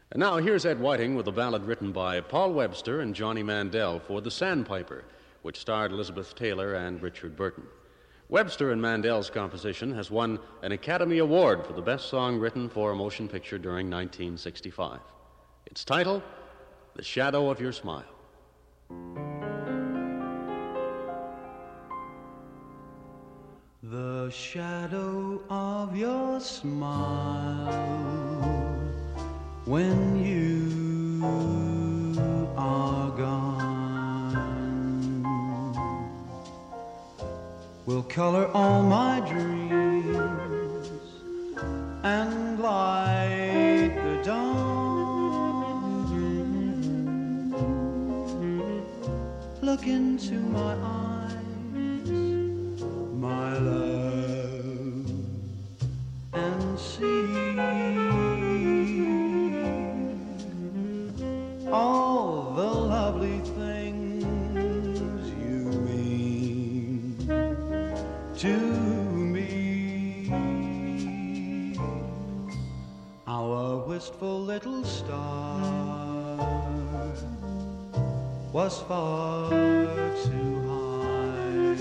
And now here's Ed Whiting with a ballad written by Paul Webster and Johnny Mandel for The Sandpiper, which starred Elizabeth Taylor and Richard Burton. Webster and Mandel's composition has won an Academy Award for the best song written for a motion picture during 1965. Its title, The Shadow of Your Smile. The shadow of your smile when you are gone will color all my dreams and light the dawn. Look into my eyes, my love, and see all the lovely things you mean to me. Our wistful little star was far too high.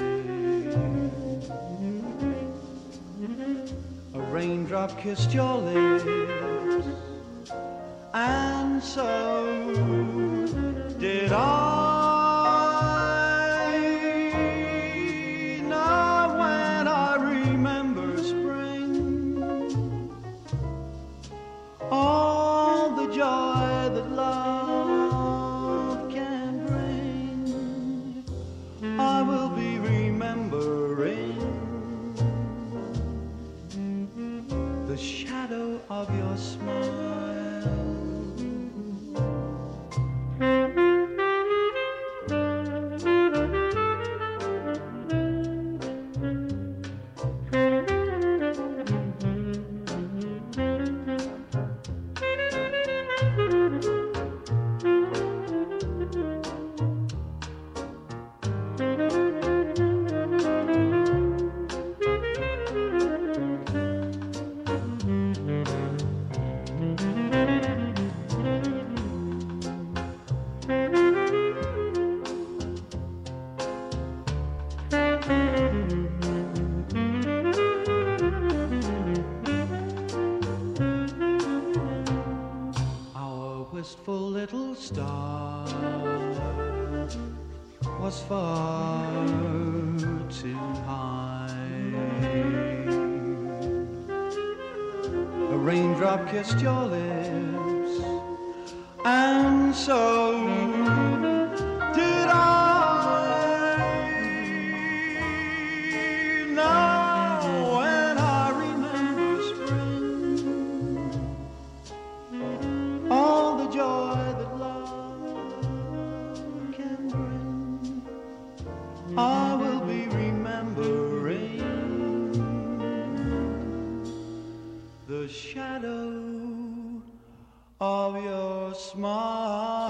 A raindrop kissed your lips, and so did I. Now when I remember spring, all the joy that love can bring, I will be remembering the shadow of your smile. Wistful little star was far too high. A raindrop kissed your lips, and so did I. Now when I remember spring, all the joy that love can bring, I will be remembering the shadow of your smile.